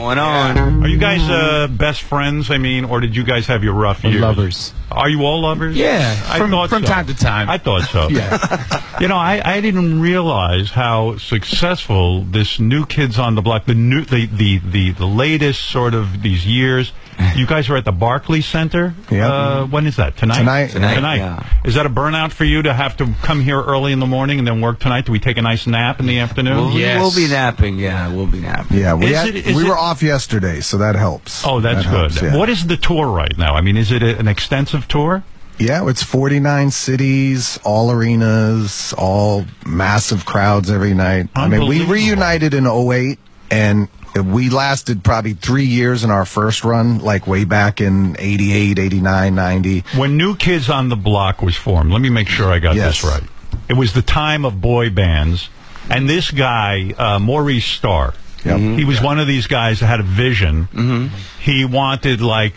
going on? Are you guys best friends? I mean, or did you guys have your rough years? Lovers. Are you all lovers? Yeah, from time to time. I thought so. Yeah. You know, I didn't realize how successful this New Kids on the Block, the latest sort of these years. You guys are at the Barclays Center. Yeah. When is that? Tonight. Tonight. Yeah. Is that a burnout for you to have to come here early in the morning and then work tonight? Do we take a nice nap in the afternoon? We'll be napping. Yeah, we'll be napping. Yeah, we were off yesterday, so that helps. Oh, that's good. Helps, yeah. What is the tour right now? I mean, is it an extensive tour? Yeah, it's 49 cities, all arenas, all massive crowds every night. I mean, we reunited in 2008, and we lasted probably 3 years in our first run, like way back in 88, 89, 90. When New Kids on the Block was formed, let me make sure I got this right. It was the time of boy bands, and this guy, Maurice Starr, he was one of these guys that had a vision. He wanted like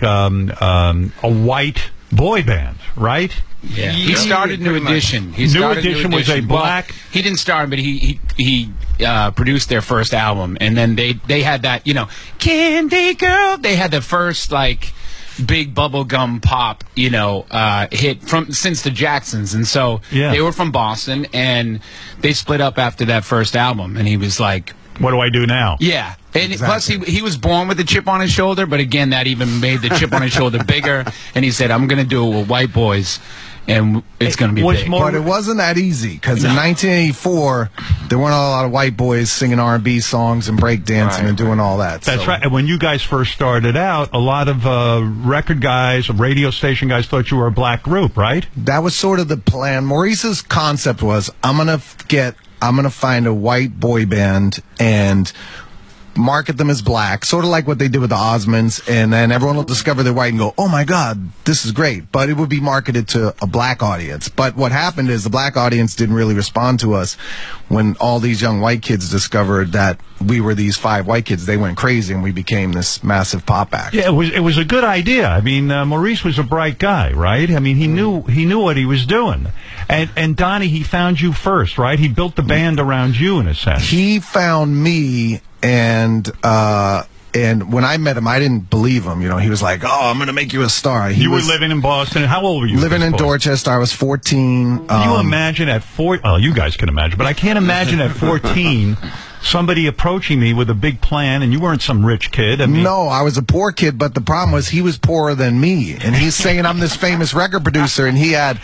a white boy band, right? Yeah. He started New Edition. New Edition was a black. Well, he didn't start, but he produced their first album, and then they had that, you know, Candy Girl. They had the first like big bubblegum pop, you know, hit since the Jacksons, and so they were from Boston, and they split up after that first album, and he was like, what do I do now? Yeah. And plus, he was born with a chip on his shoulder, but again, that even made the chip on his shoulder bigger. And he said, I'm going to do it with white boys, and it's going to be big. But it wasn't that easy, because in 1984, there weren't a lot of white boys singing R&B songs and breakdancing and doing all that. That's right. And when you guys first started out, a lot of record guys, radio station guys thought you were a black group, right? That was sort of the plan. Maurice's concept was, I'm going to find a white boy band and market them as black, sort of like what they did with the Osmonds, and then everyone will discover they're white and go, oh my God, this is great. But it would be marketed to a black audience. But what happened is the black audience didn't really respond to us when all these young white kids discovered that we were these 5 white kids. They went crazy, and we became this massive pop act. Yeah, it was a good idea. I mean, Maurice was a bright guy, right? I mean, he knew what he was doing. And Donnie, he found you first, right? He built the band around you, in a sense. He found me, and when I met him, I didn't believe him. You know, he was like, "Oh, I'm going to make you a star." You were living in Boston. How old were you? Living in Dorchester. I was 14. Can you imagine at 14? Oh, you guys can imagine, but I can't imagine at 14 somebody approaching me with a big plan, and you weren't some rich kid. I mean, no, I was a poor kid, but the problem was he was poorer than me, and he's saying I'm this famous record producer, and he had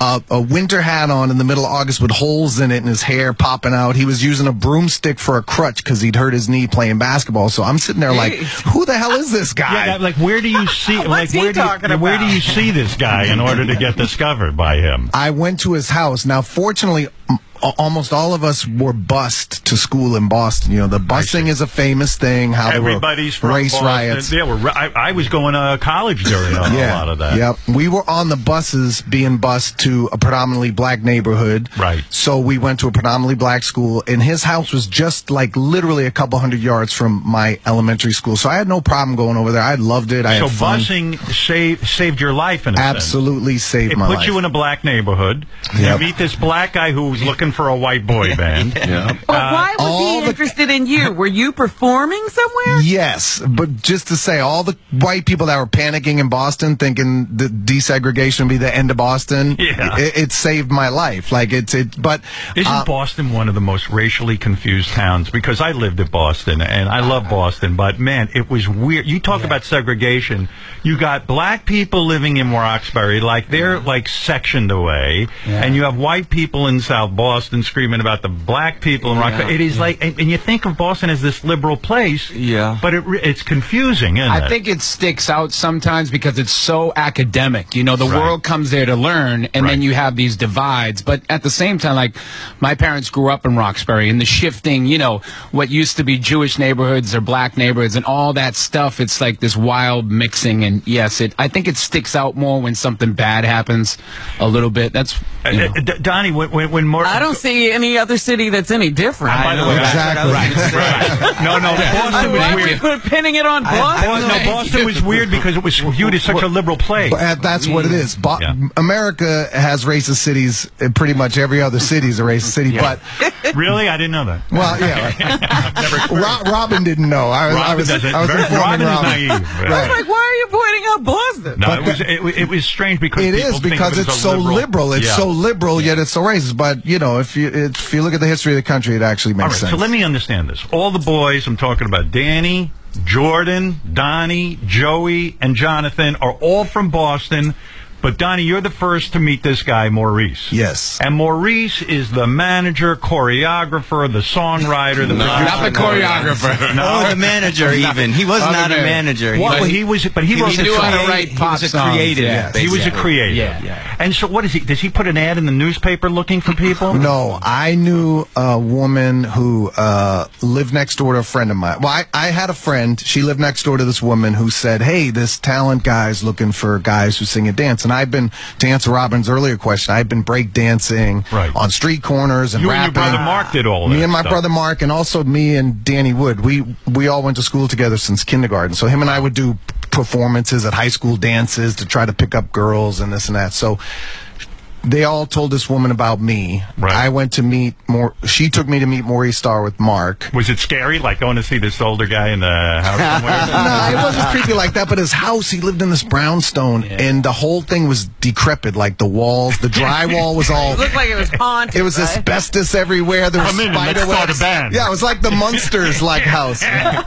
a winter hat on in the middle of August with holes in it and his hair popping out. He was using a broomstick for a crutch because he'd hurt his knee playing basketball. So I'm sitting there like, who the hell is this guy? Yeah, like where do you see? What's he talking about? Where do you see this guy in order to get discovered by him? I went to his house. Now, fortunately, almost all of us were bused to school in Boston. You know, the busing is a famous thing. How everybody's from race Boston. Riots. Yeah, I was going to college during a lot of that. Yep, we were on the buses being bused to a predominantly black neighborhood. Right. So we went to a predominantly black school, and his house was just like literally a couple hundred yards from my elementary school. So I had no problem going over there. I loved it. I had fun. Busing saved your life in a sense. Absolutely saved my life. It put you in a black neighborhood. You meet this black guy who was looking for a white boy band. But why was he interested in you? Were you performing somewhere? Yes, but just to say, all the white people that were panicking in Boston, thinking the desegregation would be the end of Boston, it saved my life. Like but isn't Boston one of the most racially confused towns? Because I lived in Boston and I love Boston, but man, it was weird. You talk about segregation. You got black people living in Roxbury, like they're like sectioned away, and you have white people in South Boston screaming about the black people in Roxbury. It is like, and you think of Boston as this liberal place, but it's confusing, isn't it? I think it sticks out sometimes because it's so academic. You know, the world comes there to learn, and then you have these divides. But at the same time, like, my parents grew up in Roxbury, and the shifting, you know, what used to be Jewish neighborhoods or black neighborhoods and all that stuff, it's like this wild mixing. And yes, I think it sticks out more when something bad happens a little bit. That's, Donnie, when I don't see any other city that's any different. By the way, Exactly. right. No, Boston was Why were weird. you pinning it on Boston? Boston was weird because it was viewed as such a liberal place. That's what it is. Yeah. America has racist cities. Pretty much every other city is a racist city. But Really? I didn't know that. well, yeah. Robin didn't know. I was doesn't. informing Robin is Robin. naive. I was like, why are you pointing out Boston? No, it was strange because It people is think because of it it's as so a liberal. It's Yeah. so liberal, yet it's so racist. But if you look at the history of the country, it actually All makes right, sense. so let me understand this. All the boys I'm talking about, Danny, Jordan, Donnie, Joey, and Jonathan, are all from Boston. But Donnie, you're the first to meet this guy, Maurice. Yes. And Maurice is the manager, choreographer, the songwriter, the Not the choreographer. Oh, the manager even. He was Other not a man. manager. Well, he was, but he wrote He the knew how to song. write pop He was a songs, creative. yeah. He was a basically. creator. Yeah. And so what is he? Does he put an ad in the newspaper looking for people? No, I knew a woman who lived next door to a friend of mine. Well, I had a friend. She lived next door to this woman who said, hey, this talent guy's looking for guys who sing and dance. And I've been, to answer Robin's earlier question, I've been break dancing on street corners and You rapping. and your brother Mark did all that Me and my stuff. brother Mark, and also me and Danny Wood. We all went to school together since kindergarten. So him and I would do performances at high school dances to try to pick up girls and this and that. So they all told this woman about me. Right. I went to meet she took me to meet Maurice Starr with Mark. Was it scary, like going to see this older guy in the house somewhere? No, it wasn't creepy like that, but his house, he lived in this brownstone, and the whole thing was decrepit, like the walls, the drywall was all... It looked like it was haunted. It was right? asbestos everywhere. There was Come in and spider let's start webs. a band. Yeah, it was like the Munsters like house.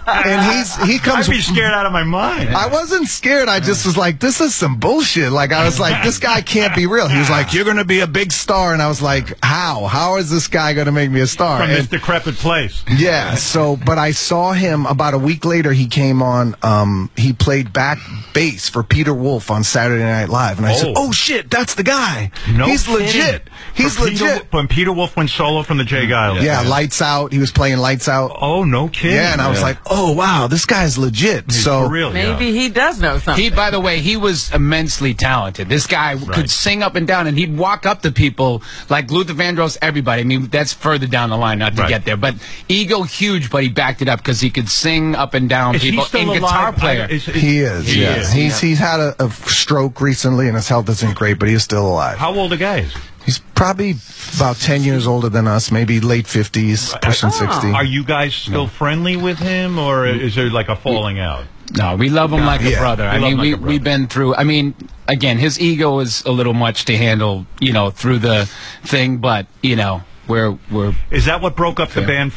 And he comes. I'd be scared out of my mind. I wasn't scared. I just was like, this is some bullshit. Like, I was like, this guy can't be real. He was like, you're going to be a big star. And I was like, how? How is this guy going to make me a star? From this And- decrepit place. yeah, but I saw him about a week later. He came on, he played back bass for Peter Wolf on Saturday Night Live. And I said, oh shit, that's the guy. No He's kidding. legit. He's When legit. When Peter Wolf went solo from the Jay Giles. Yeah, Lights Out. He was playing Lights Out. Oh, no kidding. Yeah, and I was like, oh, wow, this guy's legit. He's So, for real, yeah. Maybe he does know something. By the way, he was immensely talented. This guy could sing up and down, and he'd walk up to people like Luther Vandross, everybody. I mean, that's further down the line, not to get there. But ego huge, but he backed it up because he could sing up and down Is people. he still And alive? guitar player. he is. He Yeah. is. He's had a stroke recently, and his health isn't great, but he's still alive. How old a guy is he? He's probably about 10 years older than us, maybe late 50s, pushing 60. Are you guys still friendly with him, or is there like a falling out? No, we love him like a Yeah. brother. I We love mean, him like a brother. we've been through. I mean, again, his ego is a little much to handle, through the thing. But we're Is that what broke up the band?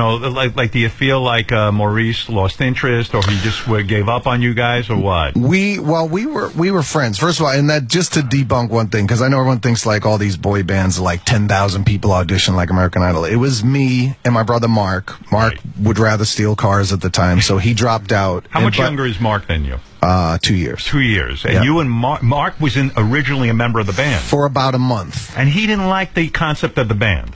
Like, do you feel like Maurice lost interest, or he just gave up on you guys, or what? We were friends. First of all, and that just to debunk one thing, because I know everyone thinks like all these boy bands, like 10,000 people audition like American Idol. It was me and my brother Mark. Mark would rather steal cars at the time, so he dropped out. How much younger is Mark than you? 2 years. 2 years. And Yeah. you and Mark was originally a member of the band. For about a month. And he didn't like the concept of the band.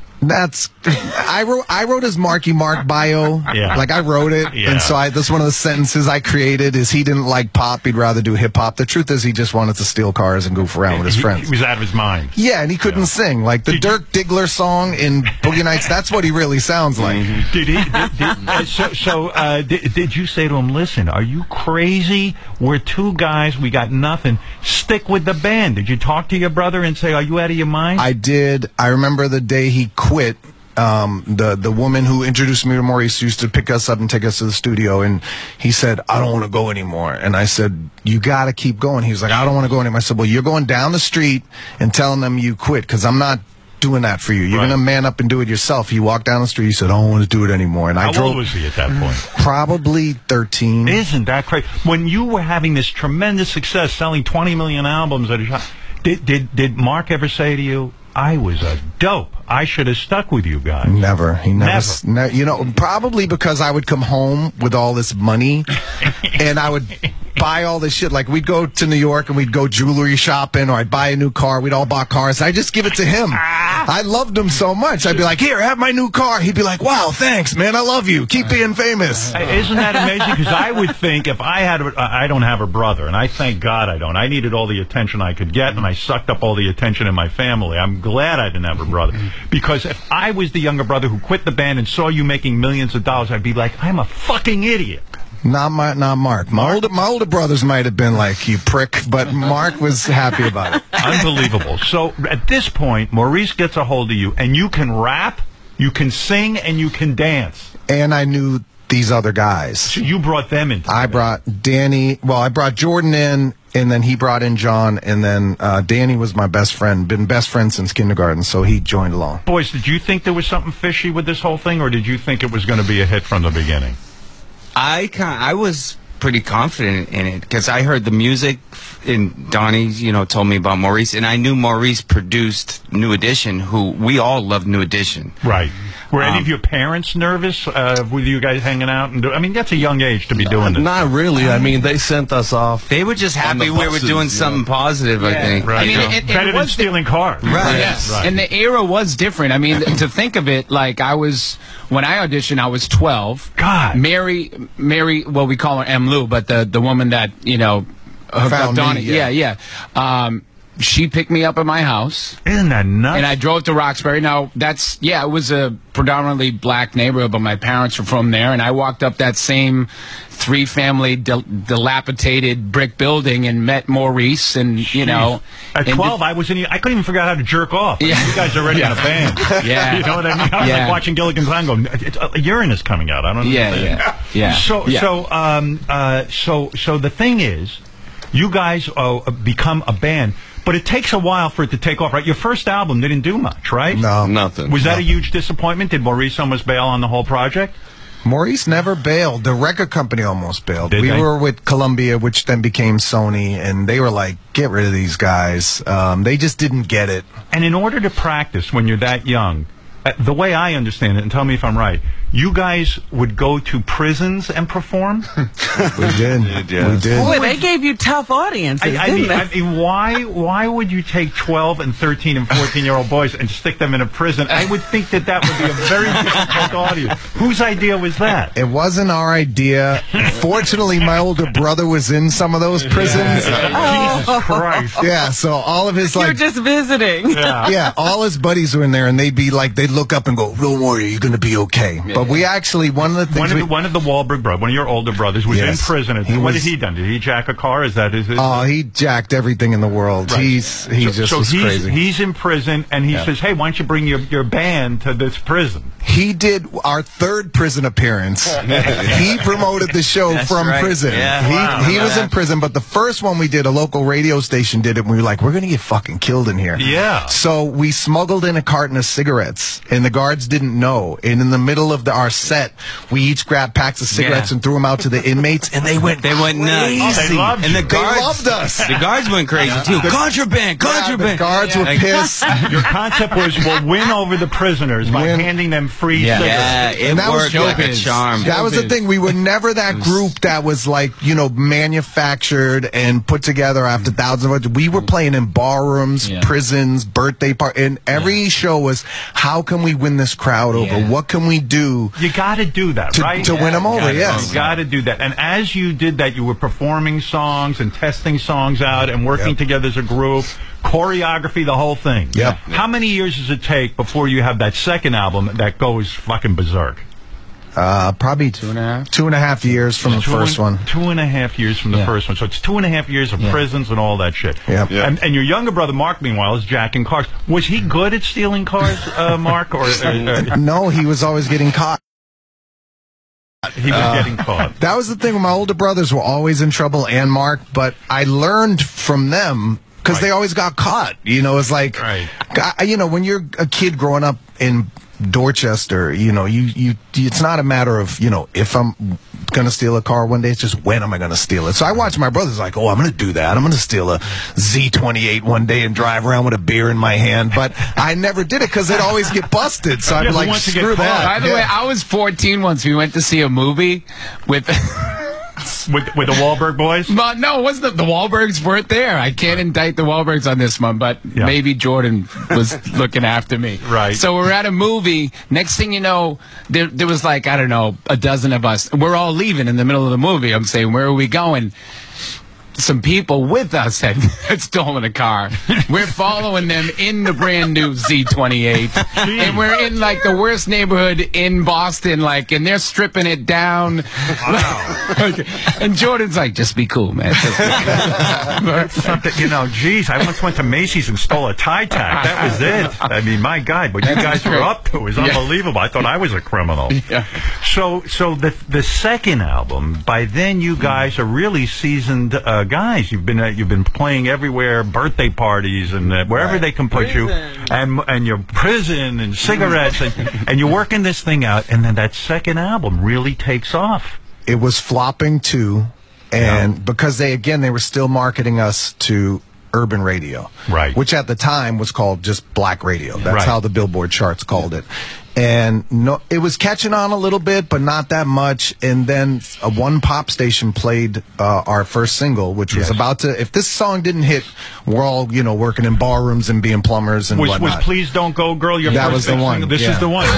I wrote his Marky Mark bio. Yeah. Like I wrote it. Yeah. And so that's one of the sentences I created is he didn't like pop, he'd rather do hip hop. The truth is he just wanted to steal cars and goof around with his friends. He was out of his mind. Yeah, and he couldn't sing. Like the Dirk Diggler song in Boogie Nights, that's what he really sounds like. Did he? Did you say to him, listen, are you crazy? We're two guys. We got nothing. Stick with the band. Did you talk to your brother and say, are you out of your mind? I did. I remember the day he quit. The woman who introduced me to Maurice used to pick us up and take us to the studio, and he said, I don't want to go anymore. And I said, you got to keep going. He was like, I don't want to go anymore. I said, well, you're going down the street and telling them you quit, because I'm not doing that for you. You're going to man up and do it yourself. He walked down the street. He said, I don't want to do it anymore. And How old was he at that point? Probably 13. Isn't that crazy? When you were having this tremendous success, selling 20 million albums at a shot, did Mark ever say to you, I was a dope. I should have stuck with you guys. Never. He never. Probably because I would come home with all this money, and I would buy all this shit. Like, we'd go to New York and we'd go jewelry shopping, or I'd buy a new car. We'd all buy cars. I just give it to him. I loved him so much. I'd be like, here, have my new car. He'd be like, wow, thanks, man. I love you. Keep being famous. Isn't that amazing? Because I would think if I had, I don't have a brother, and I thank God I don't. I needed all the attention I could get, and I sucked up all the attention in my family. I'm glad I didn't have a brother. Because if I was the younger brother who quit the band and saw you making millions of dollars, I'd be like, I'm a fucking idiot. Not Mark. My older brothers might have been like, you prick, but Mark was happy about it. Unbelievable. So at this point, Maurice gets a hold of you, and you can rap, you can sing, and you can dance. And I knew these other guys. So you brought them in. I brought Danny. Well, I brought Jordan in, and then he brought in John, and then Danny was my best friend. Been best friend since kindergarten, so he joined along. Boys, did you think there was something fishy with this whole thing, or did you think it was going to be a hit from the beginning? I was pretty confident in it because I heard the music, and Donnie, told me about Maurice, and I knew Maurice produced New Edition, who we all loved New Edition. Right. Were any of your parents nervous with you guys hanging out? I mean, that's a young age to be doing this. Not really. I mean, they sent us off. They were just happy we were doing something positive, I think. Right. I mean, better than stealing cars. Right. Yes. Right. And the era was different. I mean, to think of it, like when I auditioned, I was 12. God. Mary, well, we call her M. Lou, but the woman that, hooked up Found Donnie. me, yeah. She picked me up at my house. Isn't that nuts? And I drove to Roxbury. Now, it was a predominantly black neighborhood, but my parents were from there. And I walked up that same three-family dilapidated brick building and met Maurice. And, At 12, I couldn't even figure out how to jerk off. Yeah. You guys are already in a band. Yeah. You know what I mean? I was like watching Gilligan's Island going, urine is coming out. I don't understand. Yeah. So the thing is, you guys become a band. But it takes a while for it to take off, right? Your first album didn't do much, right? No. Nothing. Was that a huge disappointment? Did Maurice almost bail on the whole project? Maurice never bailed. The record company almost bailed. Did we they? were with Columbia, which then became Sony, and they were like, get rid of these guys. They just didn't get it. And in order to practice when you're that young, the way I understand it, and tell me if I'm right, you guys would go to prisons and perform? We did. Yes. We did. Boy, they gave you tough audiences, didn't they? I mean, why would you take 12 and 13 and 14-year-old boys and stick them in a prison? I would think that would be a very difficult audience. Whose idea was that? It wasn't our idea. Fortunately, my older brother was in some of those prisons. Jesus Christ. Yeah, so all of his, You're just visiting. yeah, all his buddies were in there, and they'd be like, they'd look up and go, don't worry, you're going to be okay. But we actually, one of the things... One of the Wahlberg brothers, one of your older brothers, was in prison. What had he done? Did he jack a car? Is that his... Oh, he jacked everything in the world. Right. He's crazy. He's in prison, and he says, hey, why don't you bring your band to this prison? He did our third prison appearance. He promoted the show from prison. Yeah. He was in prison, but the first one we did, a local radio station did it, and we were like, we're going to get fucking killed in here. Yeah. So we smuggled in a carton of cigarettes, and the guards didn't know. And in the middle of our set, we each grabbed packs of cigarettes and threw them out to the inmates, and they went nuts. Oh, they loved and you. the guards They loved us. The guards went crazy too. Contraband. The guards were pissed. Your concept was, we'll win over the prisoners by handing them free cigarettes. Yeah, it And that was worked like a showbiz. charm. That was the thing. We were never that group that was like, manufactured and put together after thousands of... We were playing in barrooms, prisons, birthday parties, and every show was, how can we win this crowd over? What can we do You got to do that, right? to win them over? Yes. You got to do that. And as you did that, you were performing songs and testing songs out and working together as a group, choreography, the whole thing. Yep. How many years does it take before you have that second album that goes fucking berserk? Probably 2.5 years from the first one. 2.5 years from the first one. So it's 2.5 years of prisons and all that shit. Yep. Yeah. And your younger brother, Mark, meanwhile, is jacking cars. Was he good at stealing cars, Mark? Or No, he was always getting caught. he was getting caught? That was the thing. My older brothers were always in trouble, and Mark, but I learned from them because they always got caught. It's like, when you're a kid growing up in Dorchester, it's not a matter of, if I'm going to steal a car one day, it's just when am I going to steal it. So I watched my brothers like, I'm going to do that. I'm going to steal a Z28 one day and drive around with a beer in my hand. But I never did it because they'd always get busted. So I'd be like, screw that. By the way, I was 14 once. We went to see a movie with... with the Wahlberg boys? But no, it wasn't the Wahlbergs weren't there. I can't indict the Wahlbergs on this one, but maybe Jordan was looking after me. Right. So we're at a movie. Next thing you know, there was like, I don't know, a dozen of us. We're all leaving in the middle of the movie. I'm saying, where are we going? Some people with us had stolen a car. We're following them in the brand new Z28, and we're in like the worst neighborhood in Boston, like, and they're stripping it down. Wow. And Jordan's like, just be cool, man. Just be cool. Something, you know, geez, I once went to Macy's and stole a tie tack. That was it. I mean, my God, what you guys were up to was unbelievable. I thought I was a criminal. Yeah. So the second album, by then you guys are really seasoned guys. You've been playing everywhere, birthday parties and wherever they can put you, and your prison and cigarettes, and you're working this thing out. And then that second album really takes off. It was flopping too, and because they were still marketing us to urban radio, right? Which at the time was called just black radio. That's how the Billboard charts called it. And it was catching on a little bit, but not that much. And then one pop station played our first single, which was about to. If this song didn't hit, we're all working in ballrooms and being plumbers and whatnot. Was "Please Don't Go, Girl" your that first was the one? Single? This is the one.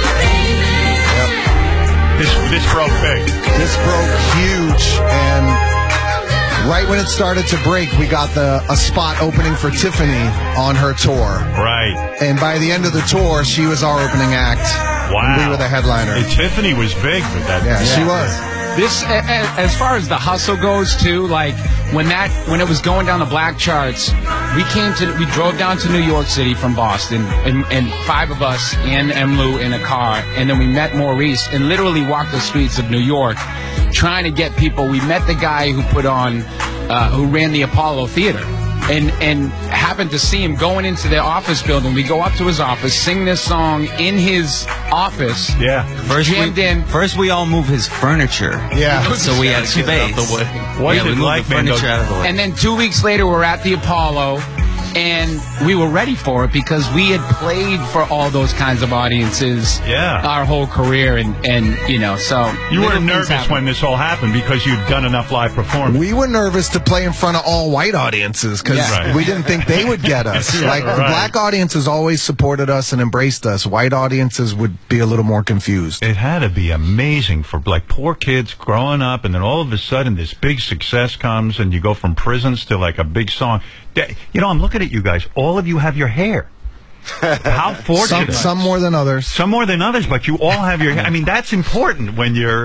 This broke big. This broke huge, and right when it started to break, we got a spot opening for Tiffany on her tour. Right. And by the end of the tour, she was our opening act. Wow. And we were the headliner. And Tiffany was big with that. Yeah, she was. This, as far as the hustle goes, too, like when it was going down the black charts, we drove down to New York City from Boston, and 5 of us and Emlou in a car, and then we met Maurice and literally walked the streets of New York, trying to get people. We met the guy who who ran the Apollo Theater, and happened to see him going into the office building. We go up to his office, sing this song in his office. Yeah. First we all move his furniture. Yeah. So we had space. What is it like, man? Furniture out of the way. And then 2 weeks later, we're at the Apollo, and we were ready for it because we had played for all those kinds of audiences our whole career, and so you weren't nervous when this all happened because you'd done enough live performance. We were nervous to play in front of all white audiences because we didn't think they would get us. The black audiences always supported us and embraced us. White audiences would be a little more confused. It had to be amazing for like poor kids growing up, and then all of a sudden this big success comes, and you go from prisons to like a big song. I'm looking at you guys. All of you have your hair. How fortunate. Some more than others. Some more than others, but you all have your hair. I mean, that's important when you're,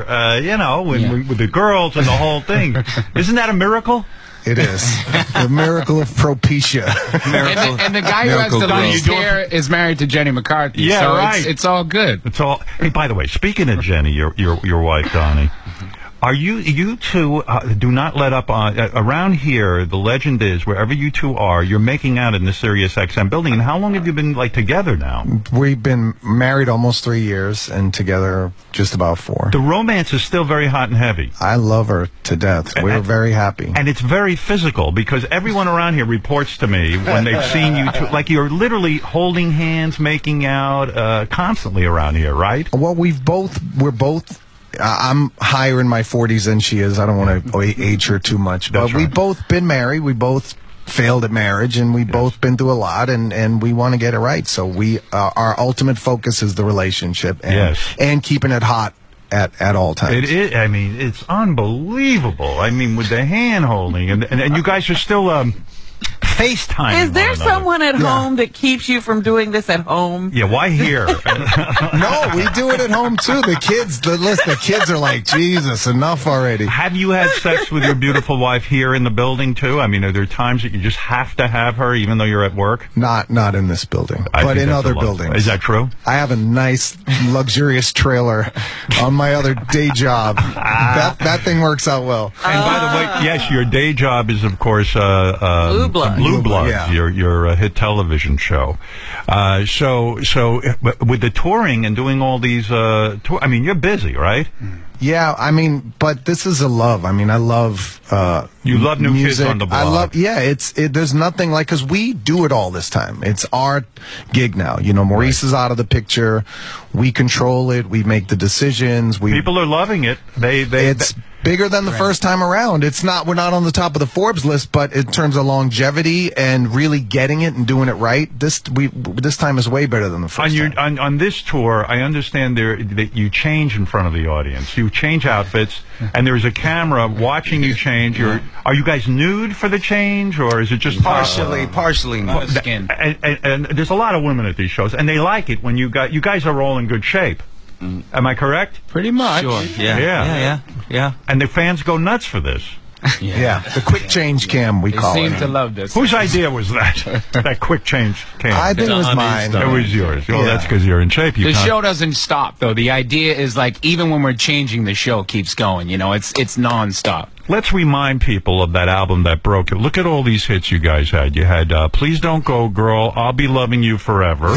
with the girls and the whole thing. Isn't that a miracle? It is. The miracle of Propecia. And the guy who has the least hair is married to Jenny McCarthy. Yeah, so right. It's all good. It's all. Hey, by the way, speaking of Jenny, your wife, Donnie, are you two do not let up on around here? The legend is wherever you two are, you're making out in the Sirius XM building. And how long have you been together now? We've been married almost 3 years and together just about 4. The romance is still very hot and heavy. I love her to death. We're very happy. And it's very physical because everyone around here reports to me when they've seen you two, like you're literally holding hands, making out constantly around here, right? Well, we're both. I'm higher in my 40s than she is. I don't want to age her too much. But we've both been married. We both failed at marriage, and we've both been through a lot, and we want to get it right. So our ultimate focus is the relationship and keeping it hot at all times. It is. I mean, it's unbelievable. I mean, with the hand holding, and you guys are still FaceTime. Is there someone at home that keeps you from doing this at home? Yeah, why here? No, we do it at home too. The kids are like, Jesus, enough already. Have you had sex with your beautiful wife here in the building too? I mean, are there times that you just have to have her even though you're at work? Not in this building, but in other buildings. Is that true? I have a nice, luxurious trailer on my other day job. That thing works out well. And by the way, yes, your day job is, of course, Blue Bloods, your hit television show. So with the touring and doing all these, I mean, you're busy, right? Yeah, I mean, but this is a love. I mean, I love you love New music. Kids on the Block. There's nothing like, because we do it all this time. It's our gig now. Maurice is out of the picture. We control it. We make the decisions. People are loving it. bigger than the first time around. We're not on the top of the Forbes list, but in terms of longevity and really getting it and doing it right, this time is way better than the first time. On this tour, I understand that you change in front of the audience. You change outfits, and there's a camera watching you change. Are you guys nude for the change, or is it just partially nude? Skin. And there's a lot of women at these shows, and they like it when you guys are all in good shape. Am I correct? Pretty much. Sure. Yeah. And the fans go nuts for this. Yeah, the quick change cam, we call They seem it. to love this. Whose idea was that? That quick change cam? I think it was mine. It was yours. Well, that's because you're in shape. The show doesn't stop, though. The idea is, like, even when we're changing, the show keeps going. You know, it's nonstop. Let's remind people of that album that broke it. Look at all these hits you guys had. You had Please Don't Go, Girl, I'll Be Loving You Forever.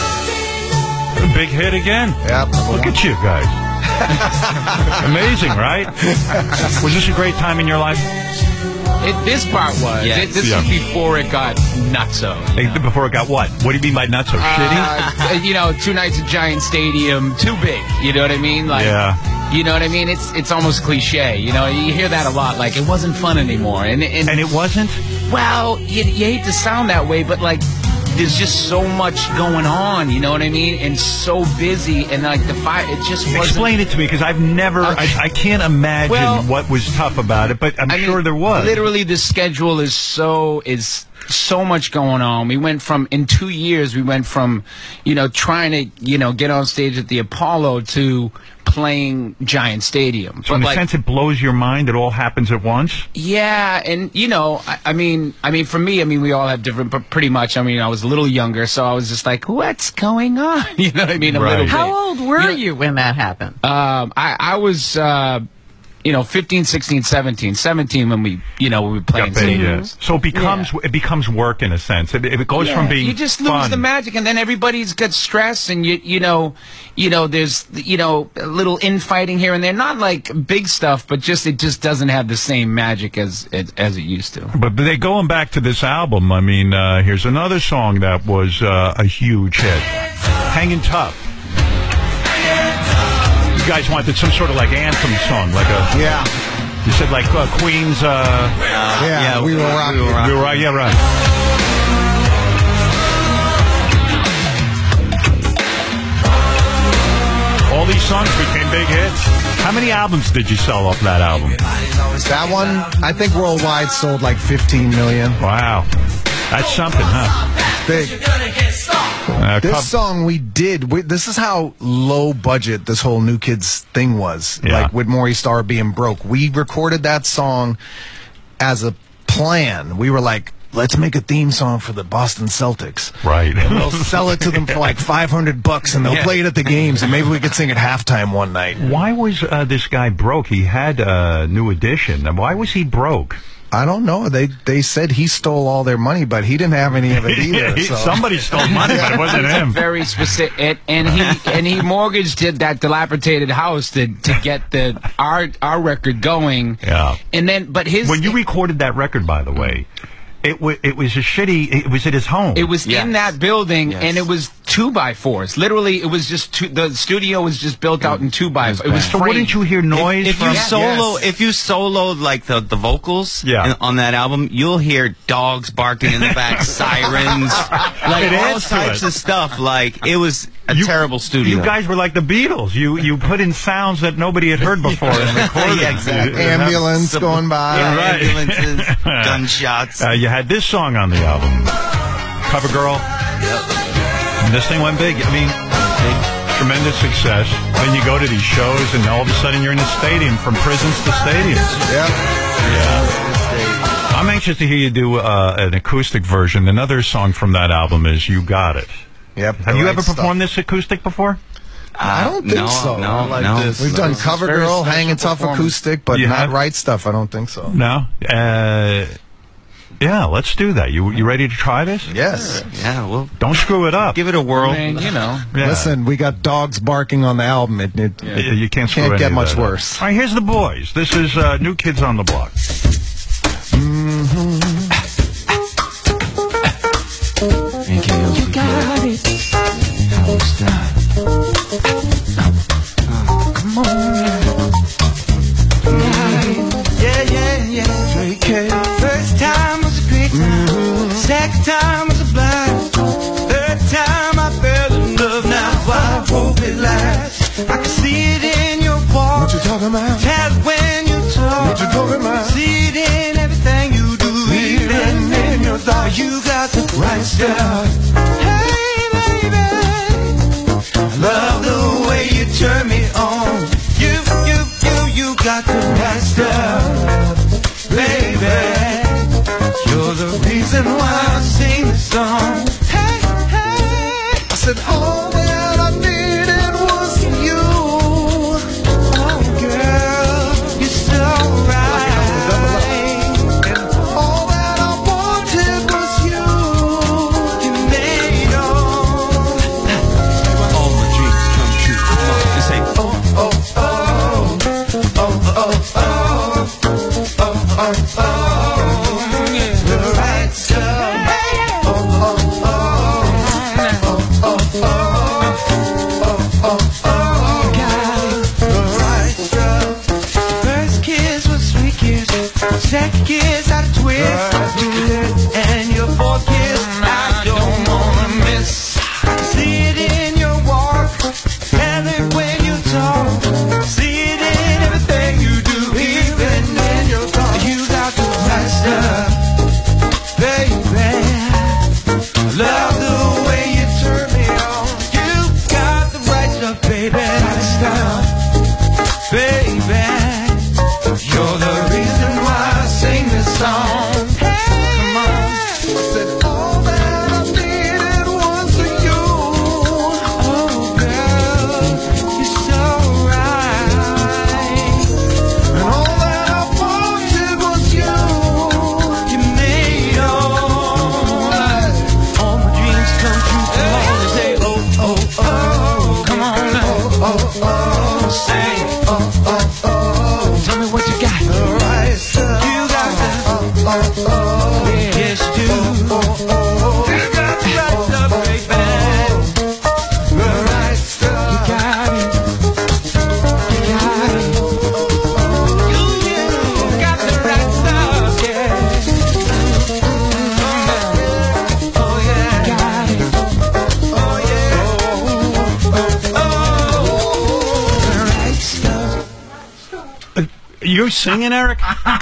A big hit again. Yep. Look at you guys. Amazing, right? Was this a great time in your life? This part was. Yes. This was before it got nutso. Before it got what? What do you mean by nuts so shitty? You know, 2 nights at Giant Stadium, too big. You know what I mean? Like, yeah. You know what I mean? It's almost cliche. You know, you hear that a lot. Like, it wasn't fun anymore. And it wasn't? Well, you hate to sound that way, but, like, there's just so much going on, you know what I mean? And so busy, and like the fight, it just wasn't. Explain it to me, because I've never, I can't imagine what was tough about it, but I'm sure there was. Literally, the schedule is so much going on. We went from, in 2 years, you know, trying to, you know, get on stage at the Apollo to playing Giant Stadium. So in a sense, it blows your mind. It all happens at once. Yeah, and you know, I mean, for me, we all have different, but pretty much. I mean, I was a little younger, so I was just like, "What's going on?" You know what I mean? A little bit. How old were you when that happened? I was. You know, 15, 16, 17 when we were playing stadiums. So it becomes work in a sense. It goes from being you just fun. lose the magic, and then everybody's got stress, and you know, there's a little infighting here and there, not like big stuff, but it just doesn't have the same magic as it used to. But they going back to this album. I mean, here's another song that was a huge hit, "Hanging Tough." You guys wanted some sort of like anthem song, like a You said like Queen's. We Were Rocking. We Were Rocking. Yeah, right. All these songs became big hits. How many albums did you sell off that album? That one, I think worldwide sold like 15 million. Wow, that's something, huh? Big. This song we did, this is how low budget this whole New Kids thing was. Yeah. Like with Maurice Starr being broke. We recorded that song as a plan. We were like, let's make a theme song for the Boston Celtics. Right. And we'll sell it to them for like $500 and they'll play it at the games and maybe we could sing at halftime one night. Why was this guy broke? He had a New Edition. Why was he broke? I don't know. They said he stole all their money, but he didn't have any of it either. So. Somebody stole money, but it wasn't him. Very specific, and he mortgaged that dilapidated house to get our record going. Yeah. And then, but when you recorded that record, by the way, it was a shitty. It was at his home. It was in that building, and it was 2x4s. Literally, it was just the studio was just built out in 2x4s. It was so wouldn't you hear noise? If you soloed like the vocals on that album, you'll hear dogs barking in the back, sirens, like all types of stuff. Like it was a terrible studio. You guys were like the Beatles. You put in sounds that nobody had heard before and recorded. Yeah, exactly. Ambulance going by. Right. Ambulances, gunshots. You had this song on the album, Cover Girl. Yep. And this thing went big. I mean, tremendous success. Then you go to these shows, and all of a sudden you're in the stadium, from prisons to stadiums. Yeah. I'm anxious to hear you do an acoustic version. Another song from that album is "You Got It." Yep. Have you ever performed this acoustic before? I don't think so. No. We've done Cover Girl, Hanging Tough acoustic, but not Right Stuff. I don't think so. No. Yeah, let's do that. You ready to try this? Yes. Yeah, well, don't screw it up. Give it a whirl. I mean, you know. Yeah. Listen, we got dogs barking on the album. You can't get much worse. All right, here's the boys. This is New Kids on the Block. You got it. Come on. stuff. Hey, baby, I love the way you turn me on. You got the right stuff, baby. You're the reason why I sing the song. Hey, hey, I said all that I needed was you. Oh, girl, you're so right. And all that I wanted was you. You made all my dreams come true. Come on, and say, oh, oh, oh. The right stuff. The right stuff. First kiss was sweet kiss. Second kiss had a twist. And your fourth kiss I don't wanna miss. See it in your walk and it when you talk. See it in everything you do, even in your thoughts. You got the right stuff, baby. I love the way you turn me on. You got the right stuff, baby. Right stuff, baby. You're the reason why I sing this song. Hey, come on. I said all that I needed was you. Oh, girl, you're so right. And all that I wanted was you. You made all my dreams come true. Come on and say, oh, oh, oh. Come on now. Oh, oh, oh. Say, oh, oh, oh. Tell me what you got. The right stuff. You got that. Oh, oh, oh. Yes, you do. Oh, oh, oh. You got the right stuff, baby. The right stuff. You got it. You got it. You got the right stuff, yeah. Oh, yeah. You got it. Oh, yeah. Oh, the right stuff. You singing, Eric?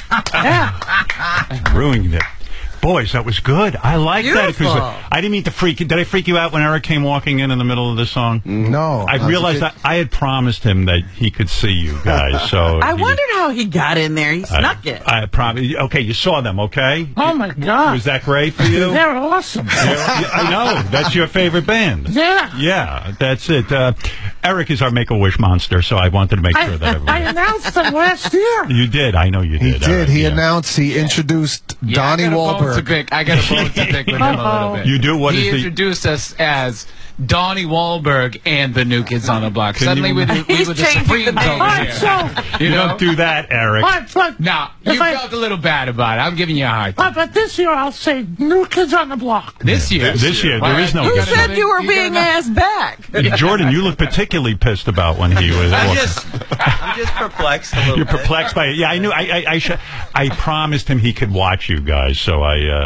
Ruined it. Boys, that was good. I like that. Beautiful. I didn't mean to freak you. Did I freak you out when Eric came walking in the middle of the song? No. I realized that I had promised him that he could see you guys. So I wondered how he got in there. He snuck it. I probably okay. You saw them, okay? Oh my God! Was that great for you? They're awesome. I know that's your favorite band. Yeah. That's it. Eric is our Make-A-Wish monster, so I wanted to make sure that I everybody. announced them last year. You did. I know you He did. did. Eric, He yeah. announced, he introduced Donnie Wahlberg. I got a bone to pick with him a little bit. You do? What he is the- introduced us as Donnie Wahlberg and the New Kids on the Block. Can Suddenly you- we were He's the changing Supremes the name. over Alright, here. so, You don't do that, Eric. but Now, you felt a little bad about it. I'm giving you a hard time. but this year I'll say New Kids on the Block. This year. This year, there is no Who good. said you were being asked back? Jordan, you look particularly pissed about when he was. I'm just perplexed a little You're bit. perplexed by it. Yeah, I knew. I promised him he could watch you guys. So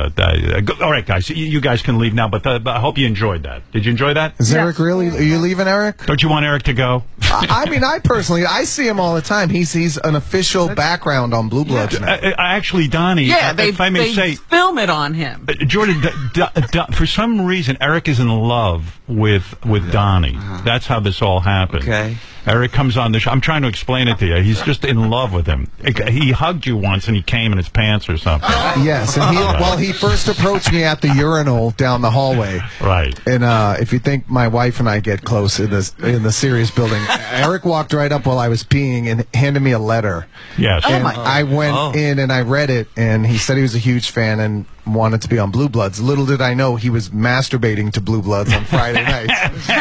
all right, guys, you guys can leave now. But I hope you enjoyed that. Did you enjoy that? Is Eric really? Are you leaving, Eric? Don't you want Eric to go? I mean, I personally, I see him all the time. He's an official background on Blue Bloods now. Actually, Donnie, Yeah, if I may say, film it on him. Jordan, for some reason, Eric is in love with Donnie. That's how this all happened. Okay. Eric comes on the show. I'm trying to explain it to you. He's just in love with him. He hugged you once and he came in his pants or something. Yes, and he first approached me at the urinal down the hallway. Right. And if you think my wife and I get close in the Sirius building, Eric walked right up while I was peeing and handed me a letter. Yes. And I went in and I read it, and he said he was a huge fan and wanted to be on Blue Bloods. Little did I know he was masturbating to Blue Bloods on Friday night.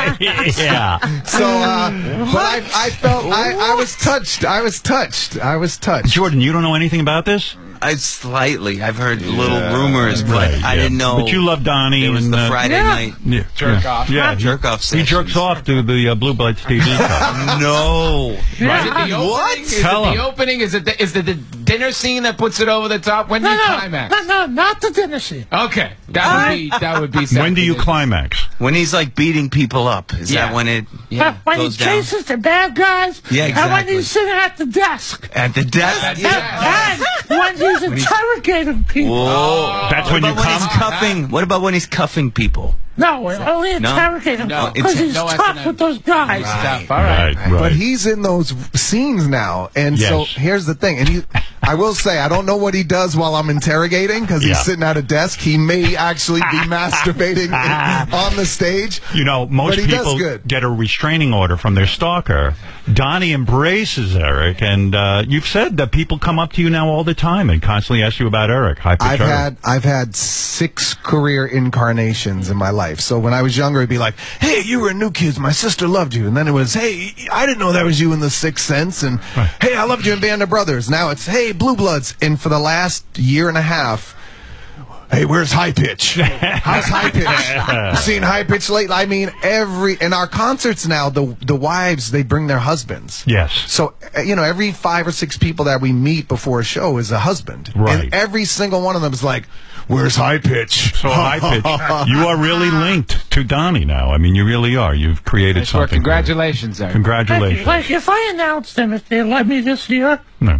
Yeah. So, but I felt I was touched. I was touched. Jordan, you don't know anything about this? Slightly. I've heard little rumors, but I didn't know. But you love Donnie. It was and, the Friday night. Yeah. Jerk off. Yeah, Jerk off He sessions. jerks off to the Blue Bloods TV show. No. Is it the opening? Is Tell it him. the opening? Is it the dinner scene that puts it over the top? When do you climax? No, not the dinner scene. Okay, that would be. When do you climax? When he's like beating people up. Is that when it When he goes down? chases the bad guys. Yeah, And when exactly. he's sitting at the desk. At the desk? And when he's interrogating people. Whoa. That's when you What about when he's come? cuffing? What about when he's cuffing people? No, only interrogating No. them because he's No, tough it's with those guys. Stuff. All right. Right. But he's in those scenes now, and so Yes. here's the thing. And I will say, I don't know what he does while I'm interrogating because he's Yeah. sitting at a desk. He may actually be masturbating on the stage. You know, most But he does people good. get a restraining order from their stalker. Donnie embraces Eric, and you've said that people come up to you now all the time and constantly ask you about Eric. I've had 6 career incarnations in my life. So when I was younger, it'd be like, "Hey, you were in New Kids. My sister loved you." And then it was, "Hey, I didn't know that was you in The Sixth Sense." And "Hey, I loved you in Band of Brothers." Now it's, "Hey, Blue Bloods." And for the last year and a half, "Hey, where's High Pitch? How's High Pitch? You seen High Pitch lately?" I mean, in our concerts now, the wives, they bring their husbands. Yes. So, every 5 or 6 people that we meet before a show is a husband. Right. And every single one of them is like, "Where's High Pitch?" So High Pitch, you are really linked to Donnie now. I mean, you really are. You've created Nice work. something. Congratulations, Eric. Congratulations. Like, if I announced them, if they let me this year, No.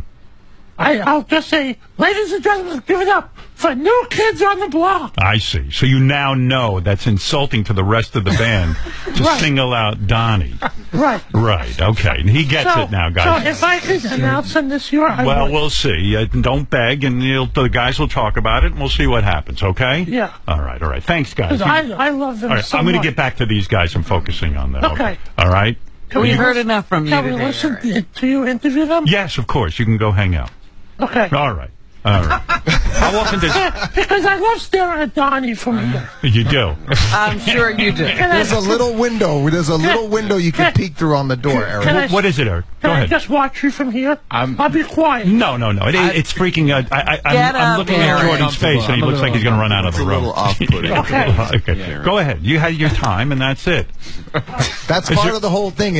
I'll just say, "Ladies and gentlemen, give it up for New Kids on the Block." I see. So you now know that's insulting to the rest of the band to Right. single out Donnie. Right. Right. Okay. And he gets it now, So guys. if I could announce them this year, I Well, would. we'll see. Don't beg, and the guys will talk about it, and we'll see what happens, okay? Yeah. All right, all right. Thanks, guys. 'Cause I love them All right, so I'm going to much. get back to these guys. I'm focusing on them. Okay. All right? We heard enough from you Can we today, listen Eric. to you interview them? Yes, of course. You can go hang out. Okay. All right. All right. How often does... Because I love staring at Donnie from here. You do? I'm sure you do. There's a little window. There's a little window you can peek through on the door, Eric. Can I- What is it, Eric? Go Can I ahead. just watch you from here? I'll be quiet. No. It's freaking... I'm up, looking at Eric. Jordan's face, and he looks like he's going to run out of the room. off-putting. Okay. Okay. Go ahead. You had your time, and that's it. That's part of the whole thing.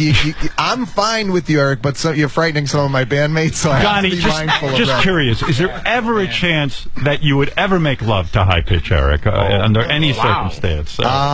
I'm fine with you, Eric, but you're frightening some of my bandmates, so I Donnie, have to be mindful of just that. curious, is there ever a chance that you would ever make love to High Pitch, Eric, under any circumstance?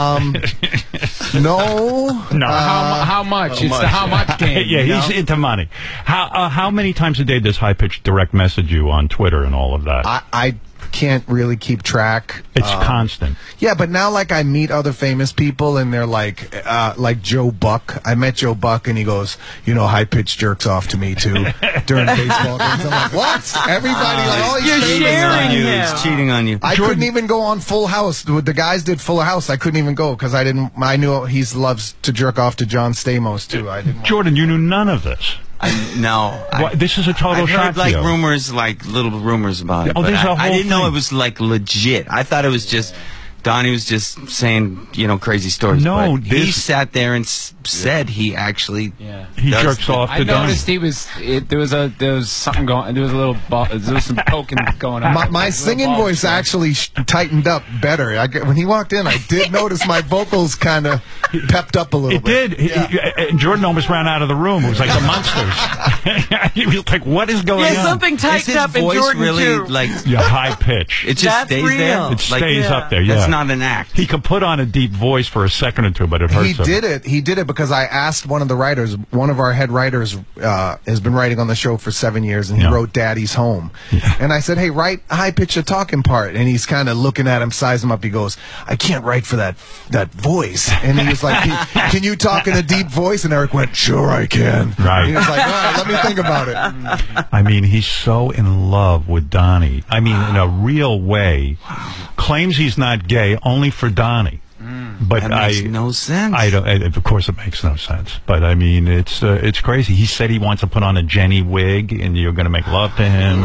No. No. How much? It's the how much game. Yeah, you he's know? into money. How many times a day does High Pitch direct message you on Twitter and all of that? I can't really keep track. It's constant. Yeah, but now I meet other famous people and they're like Joe Buck. I met Joe Buck and he goes, High Pitch jerks off to me too during baseball games. I'm like, what? Everybody, all these You're famous sharing guys. him. He's cheating on you. I couldn't even go on Full House. The guys did Full House. I couldn't even go because I knew he loves to jerk off to John Stamos too. I didn't. Jordan, you knew none of this. No. This is a total I've shock heard to you. rumors, little rumors about it. Oh, but there's a I whole didn't know thing. it was legit. I thought it was just Donnie was just saying crazy stories. No, but he this- sat there and said he actually He does jerks off I to Donnie. noticed there was something going. There was a little. There was some poking going on. My singing voice actually tightened up better. When he walked in, I did notice my vocals kind of pepped up a little It bit. did. And Jordan almost ran out of the room. It was like the monsters. He was like, what is going Yeah, on? something Is typed his up in voice Jordan really too. Yeah, high pitch. it just That's stays real. there? It stays up there, yeah. That's not an act. He could put on a deep voice for a second or two, but it hurts He him. did it. He did it because I asked one of the writers. One of our head writers has been writing on the show for 7 years, and he Yeah. wrote "Daddy's Home." And I said, "Hey, write high pitch a talking part." And he's kind of looking at him, size him up. He goes, "I can't write for that voice." And he was like, "Can you talk in a deep voice?" And Eric went, "Sure, I can." Right. And he was like, "All right, let me think about it." I mean, he's so in love with Donnie. I mean, in a real way. Claims he's not gay only for Donnie. But That makes no sense. I don't. Of course, it makes no sense. But I mean, it's crazy. He said he wants to put on a Jenny wig, and you're going to make love to him.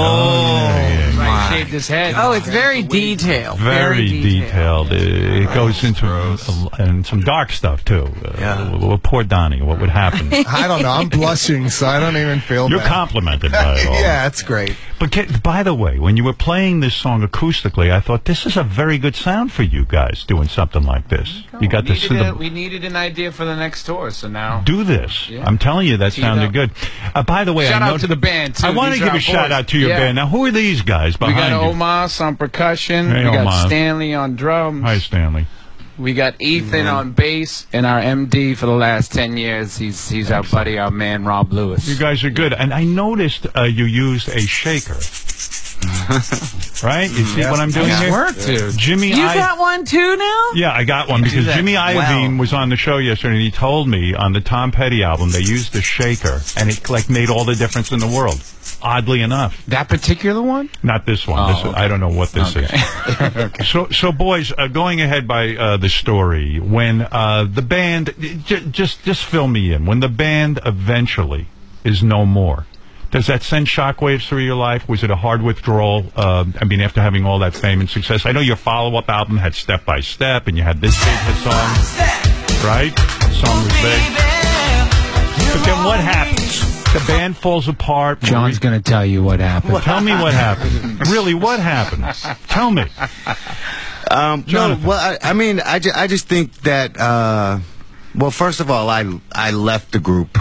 Oh, Right, shaved his head. Oh, it's very detailed. Very detailed. It goes into and some dark stuff too. Well, poor Donnie. What would happen? I don't know. I'm blushing, so I don't even feel You're bad. complimented by it all. Yeah, it's great. But by the way, when you were playing this song acoustically, I thought this is a very good sound for you guys doing something like this. You got We needed an idea for the next tour, so now do this. Yeah. I'm telling you, that Teed sounded up. good. By the way, shout I out know to the band too. I want to These give are a our shout boys. out to your Yeah. band. Now, who are these guys We behind got you? Omas on percussion. Hey, we got Omas. Stanley on drums. Hi, Stanley. We got Ethan on bass, and our MD for the last 10 years. He's our buddy, our man, Rob Lewis. You guys are good. And I noticed you used a shaker. Right? You see what I'm doing here? Work, dude. Jimmy You got one too now? Yeah, I got one because Jimmy Iovine was on the show yesterday, and he told me on the Tom Petty album they used the shaker, and it like made all the difference in the world. Oddly enough, That particular one? not this one. Oh, This is, I don't know what this is. So boys, going ahead by the story, when the band, just fill me in. When the band eventually is no more, does that send shockwaves through your life? Was it a hard withdrawal? I mean, after having all that fame and success, I know your follow-up album had Step by Step, and you had this big hit song, right? The song was big. But then what happens? The band falls apart. John's going to tell you what happened. Tell me what happened. Really, what happened? Tell me. No, well, I mean, I just think that, well, first of all, I left the group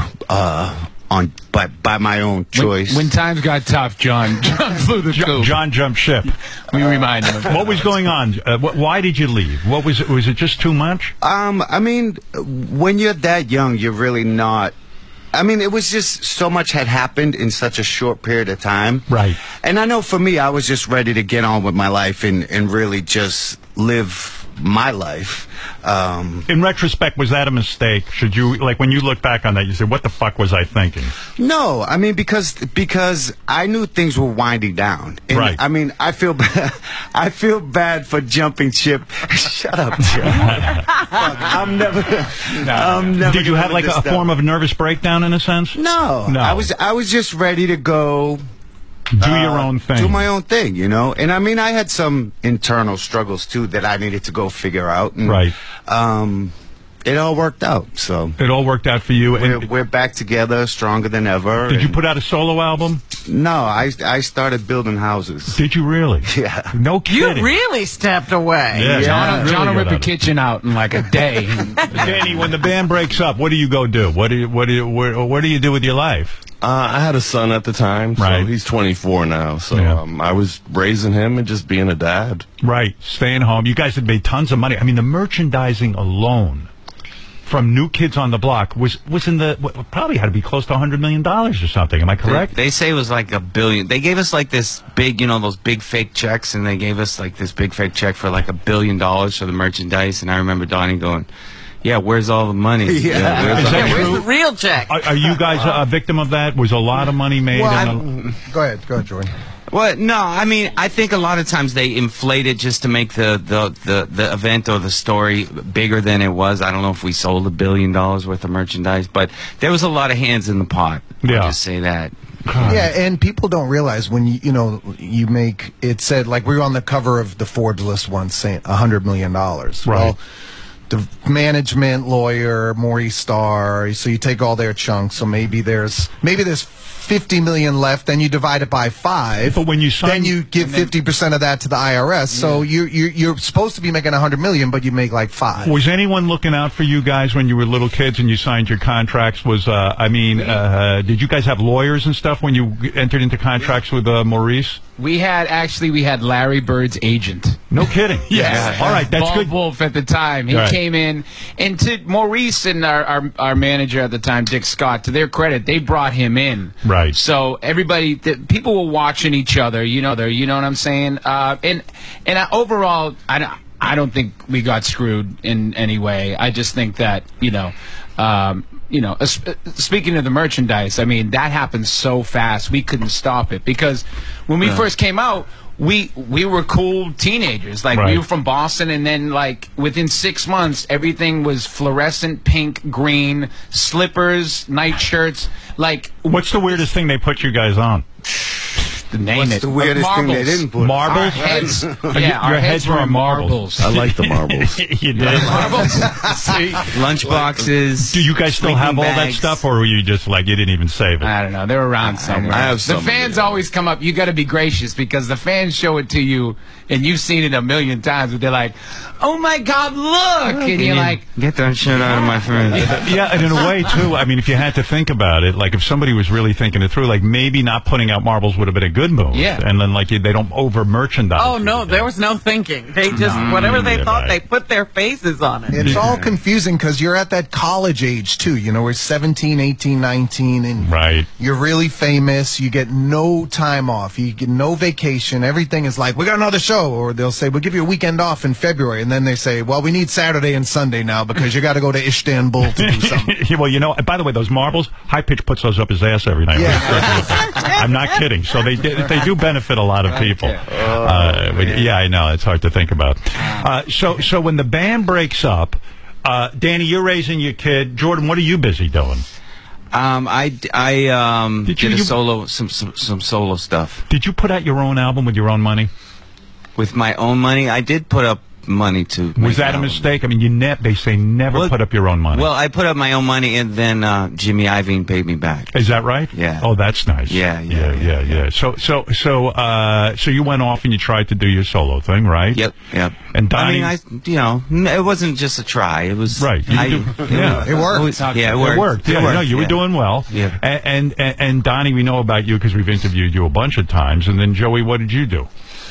by my own choice. When times got tough, John flew the coop. John jumped ship. We remind him. What was going on? Why did you leave? What was it? Was it just too much? I mean, when you're that young, you're really not. I mean, it was just so much had happened in such a short period of time. Right. And I know for me, I was just ready to get on with my life and really just live my life. In retrospect, was that a mistake? Should you, like, when you look back on that, you say, what the fuck was I thinking? No, I mean, because I knew things were winding down. And Right. I mean, I feel bad for jumping ship. Shut up, Joe. I'm never. Did you have like a form of nervous breakdown in a sense? No. No. I was just ready to go. Do your own thing. Do my own thing, you know? And I mean, I had some internal struggles, too, that I needed to go figure out. And, Right. It all worked out, so. It all worked out for you. And We're back together, stronger than ever. did you and- put out a solo album? No, I started building houses. Did you really? Yeah. No You kidding. really stepped away. Yeah, John really will rip got a out. kitchen out in like a day. Danny, when the band breaks up, what do you go do? What do you do with your life? I had a son at the time, so Right. he's 24 now. So Yeah. I was raising him and just being a dad. Right, staying home. You guys had made tons of money. I mean, the merchandising alone from New Kids on the Block was in the probably had to be close to $100 million or something. Am I correct? They say it was like $1 billion. They gave us like this big, you know, those big fake checks, and they gave us like this big fake check for like $1 billion for the merchandise. And I remember Donnie going, "Yeah, where's all the money? Is where's that Yeah, where's true? the real check? Are you guys a victim of that? Was a lot of money made? Go ahead, Jordan. Well, no, I mean, I think a lot of times they inflate it just to make the event or the story bigger than it was. I don't know if we sold $1 billion worth of merchandise, but there was a lot of hands in the pot. Yeah. I'll just say that. Yeah, and people don't realize when you make it said like we were on the cover of the Forbes list once saying $100 million. Right. Well, the management lawyer, Maurice Starr, so you take all their chunks. So maybe there's 50 million left, then you divide it by 5. But when you sign, then you give 50% of that to the IRS. So you're supposed to be making 100 million, but you make like 5. was anyone looking out for you guys when you were little kids and you signed your contracts? Did you guys have lawyers and stuff when you entered into contracts with Maurice? We had Larry Bird's agent. No kidding. Yes. All right, that's Bob good. Wolf at the time. He Right. came in, and to Maurice and our manager at the time, Dick Scott, to their credit, they brought him in. Right. So everybody, people were watching each other. You know what I'm saying? Overall, I don't think we got screwed in any way. I just think that speaking of the merchandise, I mean, that happened so fast, we couldn't stop it. Because when we first came out, we were cool teenagers. Like, Right. we were from Boston, and then, like, within 6 months, everything was fluorescent pink, green, slippers, nightshirts. Like, What's the weirdest thing they put you guys on? name What's it. the weirdest thing they didn't put? Our Marbles? heads, Your our heads were on marbles. I like the marbles. You did. Marbles. See? Lunchboxes. Do you guys still have all that bags. stuff, or were you just like you didn't even save it? I don't know. They're around somewhere. I have the some fans of it. always come up. You got to be gracious because the fans show it to you, and you've seen it a million times. But they're like, "Oh my God, look!" And you're like, Get that shit out of my friend. Yeah, and in a way, too, I mean, if you had to think about it, like if somebody was really thinking it through, like maybe not putting out marbles would have been a good good move. Yeah. And then like they don't over merchandise. Oh no, there was no thinking. They just whatever they thought, they put their faces on it. It's all confusing because you're at that college age too. You know, we're 17, 18, 19, and you're really famous. You get no time off. You get no vacation. Everything is like, we got another show, or they'll say, we'll give you a weekend off in February, and then they say, well, we need Saturday and Sunday now because you got to go to Istanbul to do something. Well, you know, by the way, those marbles, High Pitch puts those up his ass every night. I'm not kidding. So they do benefit a lot of people. Yeah, I know. It's hard to think about. So when the band breaks up, Danny, you're raising your kid. Jordan, what are you busy doing? I did some solo stuff. Did you put out your own album with your own money? With my own money, I did put up money to. Was that a mistake? I mean, they say never put up your own money. Well, I put up my own money, and then Jimmy Iovine paid me back. Is that right? Yeah. Oh, that's nice. Yeah. So you went off and you tried to do your solo thing, right? Yep. And Donnie, it wasn't just a try. It was right. It worked. Yeah, it worked. Yeah, you were doing well. Yeah. And Donnie, we know about you because we've interviewed you a bunch of times. And then Joey, what did you do?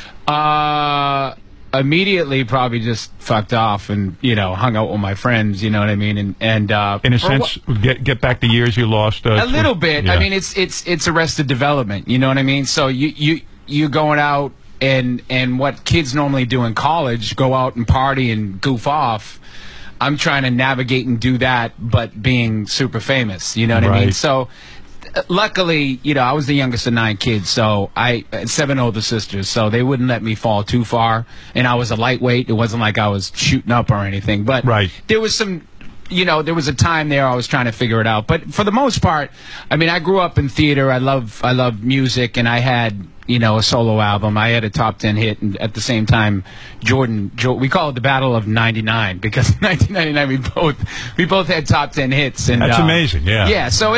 Immediately probably just fucked off and hung out with my friends, you know what I mean, and in a sense get back the years you lost a little bit. I mean, it's Arrested Development, you know what I mean, so you going out and what kids normally do in college, go out and party and goof off. I'm trying to navigate and do that, but being super famous, you know what I mean, so luckily, I was the youngest of 9 kids, so I had 7 older sisters, so they wouldn't let me fall too far, and I was a lightweight. It wasn't like I was shooting up or anything, but there was some, there was a time there I was trying to figure it out. But for the most part, I mean, I grew up in theater. I love music, and I had, a solo album. I had a top 10 hit, and at the same time, we call it the Battle of '99 because in 1999 we both had top 10 hits, and that's amazing. Yeah. So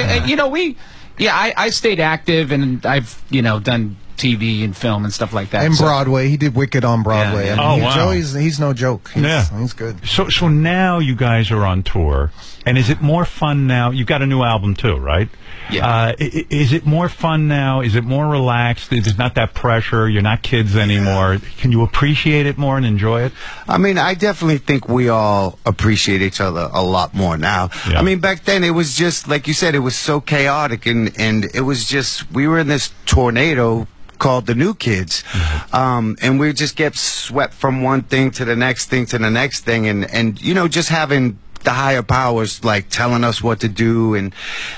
I stayed active, and I've done TV and film and stuff like that. And Broadway, he did Wicked on Broadway. Yeah. I mean, Joey's he's no joke. He's good. So now you guys are on tour, and is it more fun now? You've got a new album too, right? Yeah. Is it more fun now? Is it more relaxed? There's not that pressure. You're not kids anymore. Can you appreciate it more and enjoy it? I mean, I definitely think we all appreciate each other a lot more now. Yeah. I mean, back then it was just, like you said, it was so chaotic, and it was just, we were in this tornado called the New Kids, and we just get swept from one thing to the next thing to the next thing, and just having the higher powers like telling us what to do, and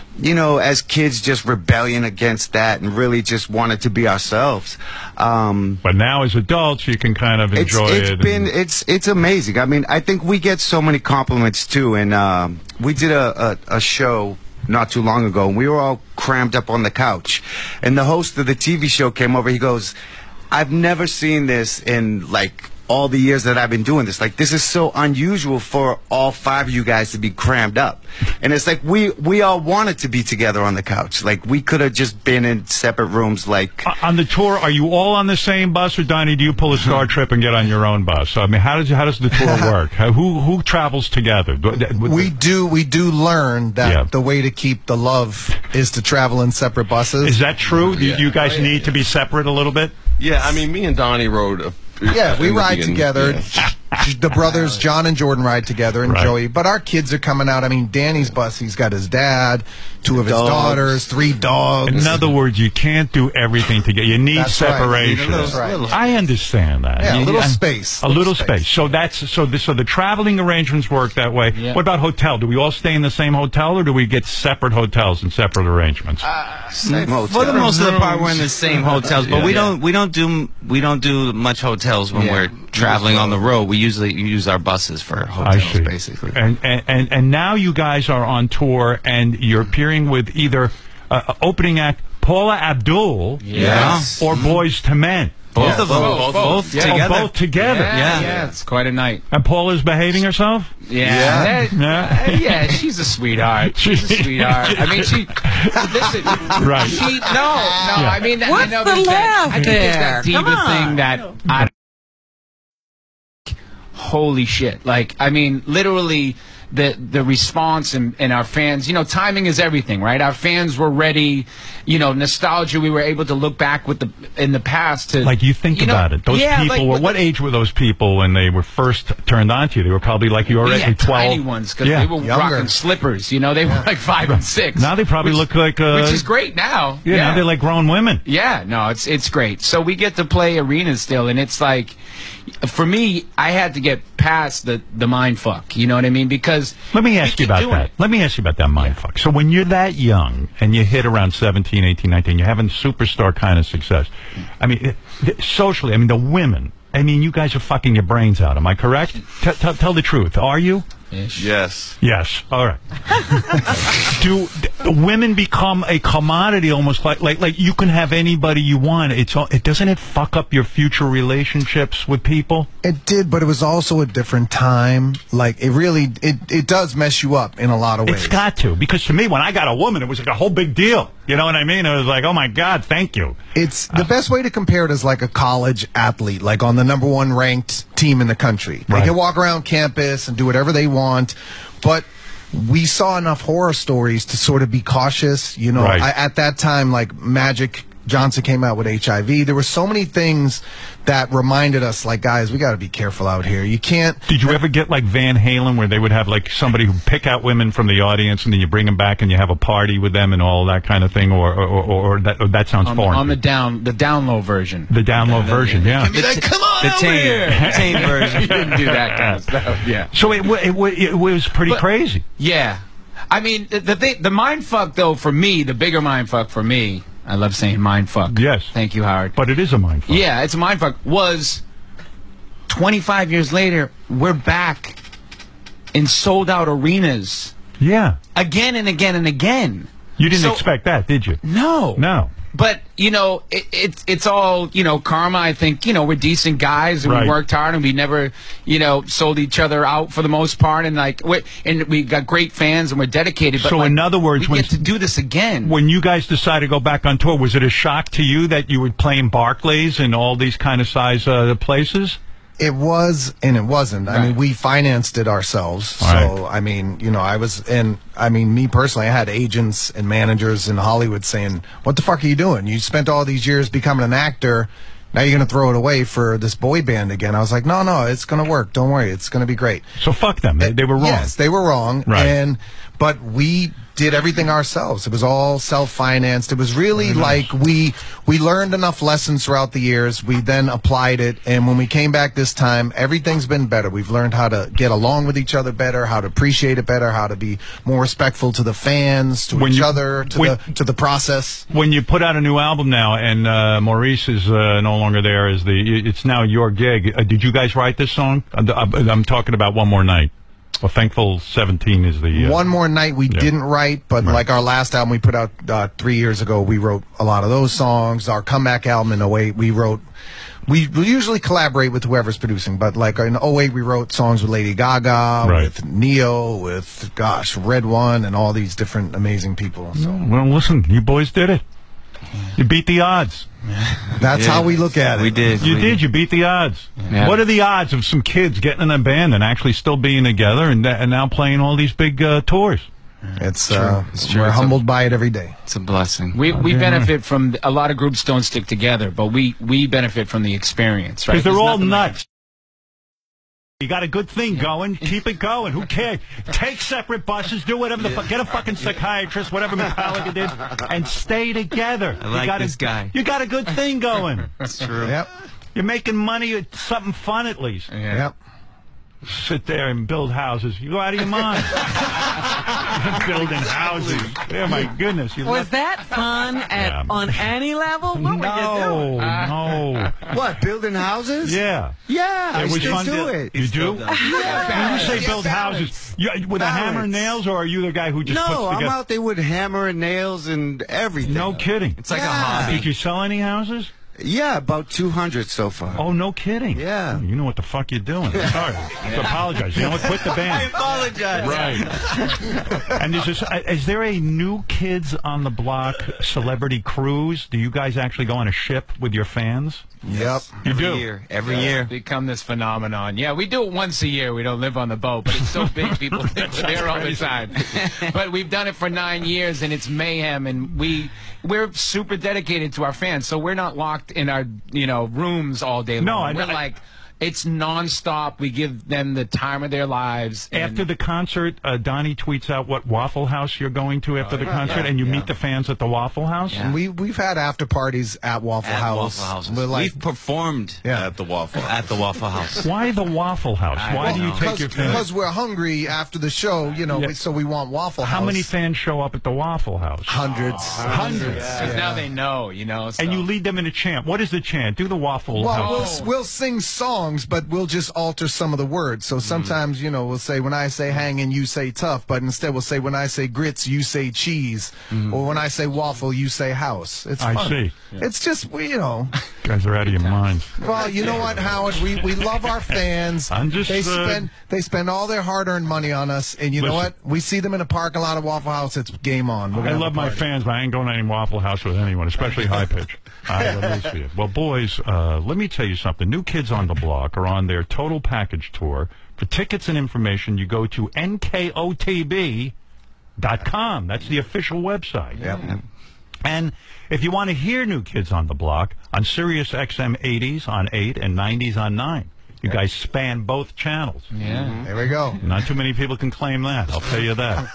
as kids just rebelling against that and really just wanted to be ourselves. But now as adults you can kind of enjoy it. It's amazing. I mean, I think we get so many compliments too, and we did a show not too long ago, and we were all crammed up on the couch, and the host of the TV show came over. He goes, I've never seen this in like all the years that I've been doing this. Like, this is so unusual for all 5 of you guys to be crammed up. And it's like we all wanted to be together on the couch. Like, we could have just been in separate rooms. Like, on the tour, are you all on the same bus, or Donnie, do you pull a Star Trip and get on your own bus? So, I mean, how does the tour work? Who travels together? We do learn that the way to keep the love is to travel in separate buses. Is that true? Do you guys need to be separate a little bit? Yeah, I mean, me and Donnie rode we ride together. Yeah. The brothers, John and Jordan, ride together, and Joey. But our kids are coming out. I mean, Danny's bus, he's got his dad, 2 of his daughters, 3 dogs. In other words, you can't do everything together. You need separation. Right. I understand that. Yeah, a little space. A little space. So the traveling arrangements work that way. Yeah. What about hotel? Do we all stay in the same hotel, or do we get separate hotels and separate arrangements? Same hotel. For the most of the part, we're in the same hotels, but we don't do much hotels when we're traveling on the road. We usually use our buses for hotels, basically. And now you guys are on tour, and you're appearing with either opening act Paula Abdul, or Boys to Men. Both of them. Both together. Both together. Yeah, it's quite a night. And Paula's behaving herself? Yeah, she's a sweetheart. She's a sweetheart. I mean, listen. Right. I mean, what's I know the laugh there's that diva thing that holy shit. Like, I mean, literally the response and our fans, you know, timing is everything, right? Our fans were ready, you know, nostalgia. We were able to look back in the past to, like, you think about it. Those people were, what age were those people when they were first turned on to you? They were probably like you already, 12. Tiny ones, because they were rocking slippers, you know, they were like 5 and 6. Now they probably look like, which is great now. Yeah, now they're like grown women. Yeah, no, it's great. So we get to play arenas still, and it's like, for me, I had to get past the mind fuck. You know what I mean? Because let me ask you about that. Let me ask you about that mind fuck. So when you're that young and you hit around 17, 18, 19, you're having superstar kind of success. I mean, socially, I mean, the women. I mean, you guys are fucking your brains out. Am I correct? Tell the truth. Are you? Yes. Yes. All right. Do women become a commodity almost like you can have anybody you want? Doesn't it fuck up your future relationships with people? It did, but it was also a different time. Like, it really, it does mess you up in a lot of ways. It's got to, because to me, when I got a woman, it was like a whole big deal. You know what I mean? It was like, oh my God, thank you. It's the best way to compare it is like a college athlete, like on the #1 ranked team in the country. They can walk around campus and do whatever they want, but we saw enough horror stories to sort of be cautious. You know, at that time, like Magic Johnson came out with HIV. There were so many things that reminded us, like, guys, we got to be careful out here. You can't. Did you ever get like Van Halen, where they would have like somebody who pick out women from the audience, and then you bring them back and you have a party with them and all that kind of thing, or that sounds foreign? On the down low version. The down low version, yeah. Be like, come on, the tame version. You didn't do that kind of stuff. Yeah. So it was pretty crazy. Yeah, I mean, the mind fuck though, for me, the bigger mind fuck for me. I love saying mind fuck. Yes. Thank you, Howard. But it is a mind fuck. Yeah, it's a mind fuck. Was 25 years later, we're back in sold out arenas. Yeah. Again and again and again. You didn't expect that, did you? No. No. But, you know, it's all, you know, karma. I think, you know, we're decent guys and we worked hard and we never, you know, sold each other out for the most part. And, like, we got great fans and we're dedicated. But, so, in other words, we get to do this again. When you guys decided to go back on tour, was it a shock to you that you would play in Barclays and all these kind of size places? It was, and it wasn't. I mean, we financed it ourselves. So, I mean, you know, me personally, I had agents and managers in Hollywood saying, what the fuck are you doing? You spent all these years becoming an actor. Now you're going to throw it away for this boy band again. I was like, no, it's going to work. Don't worry. It's going to be great. So fuck them. They were wrong. Yes, they were wrong. But we did everything ourselves. It was all self-financed. It was really like we learned enough lessons throughout the years. We then applied it, and when we came back this time, everything's been better. We've learned how to get along with each other better, how to appreciate it better, how to be more respectful to the fans, to each other, to the process. When you put out a new album now, and Maurice is no longer there, it's now your gig. Did you guys write this song? I'm talking about One More Night. Well, Thankful 17 is the... One More Night we didn't write, but like our last album we put out 3 years ago, we wrote a lot of those songs. Our comeback album in 08, we usually collaborate with whoever's producing, but like in 08 we wrote songs with Lady Gaga, with Neo, with, Red One, and all these different amazing people. So. Well, listen, you boys did it. You beat the odds. That's how we look at it. We did. You beat the odds. Yeah. What are the odds of some kids getting in a band and actually still being together and now playing all these big tours? It's true. We're humbled by it every day. It's a blessing. We benefit from, a lot of groups don't stick together, but we benefit from the experience, right? Because they're all nuts. You got a good thing going. Keep it going. Who cares? Take separate buses. Do whatever the fuck. Get a fucking psychiatrist, whatever Metallica did, and stay together. I like this guy. You got a good thing going. That's true. Yep. You're making money. It's something fun at least. Yeah. Yep. Sit there and build houses. You go out of your mind. Building houses. Oh my goodness. Was that fun on any level? What were you doing? No. What, building houses? Yeah. Yeah, I was still fun do it. You do? Yeah. When you say build houses, with a hammer and nails, or are you the guy who just puts together? I'm out there with hammer and nails and everything. No kidding. It's like a hobby. Did you sell any houses? Yeah, about 200 so far. Oh, no kidding. Yeah. You know what the fuck you're doing. I'm sorry. I apologize. You know what? Quit the band. I apologize. Right. And is there a New Kids on the Block celebrity cruise? Do you guys actually go on a ship with your fans? Yep. You Every do? year. Every year. Become this phenomenon. Yeah, we do it once a year. We don't live on the boat, but it's so big people think we're there all the time. But we've done it for 9 years, and it's mayhem, and we're super dedicated to our fans, so we're not locked in our rooms all day long. We're like, it's nonstop. We give them the time of their lives. After the concert, Donnie tweets out what Waffle House you're going to after the concert, and you meet the fans at the Waffle House? Yeah. We've had after parties at Waffle House. We've performed at the Waffle House. Why the Waffle House? Why do you take your fans? Because we're hungry after the show, so we want Waffle House. How many fans show up at the Waffle House? Hundreds. Hundreds. Because now they know, So. And you lead them in a chant. What is the chant? Do the Waffle House. Well, we'll sing songs, but we'll just alter some of the words. So sometimes, we'll say, when I say hanging, you say tough, but instead we'll say, when I say grits, you say cheese, or when I say waffle, you say house. It's fun. I see. It's just, You guys are out of your minds. Well, you know what, Howard? We love our fans. They spend all their hard-earned money on us, and you know what? We see them in a parking lot of Waffle House. It's game on. I love my fans, but I ain't going to any Waffle House with anyone, especially High Pitch. I have news for you. Well, boys, let me tell you something. New Kids on the Block are on their total package tour. For tickets and information, you go to nkotb.com. That's the official website. Yep. And if you want to hear New Kids on the Block on Sirius XM 80s on 8 and 90s on 9, you guys span both channels. Yeah. There we go. Not too many people can claim that. I'll tell you that.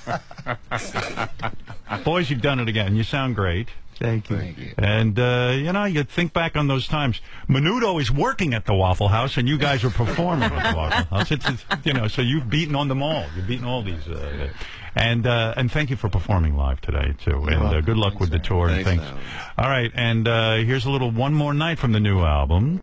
Boys, you've done it again. You sound great. Thank you. And, you think back on those times. Menudo is working at the Waffle House, and you guys are performing at the Waffle House. So you've beaten on them all. You've beaten all these. And thank you for performing live today, too. And good luck with the tour. Thanks. All right, and here's one more night from the new album.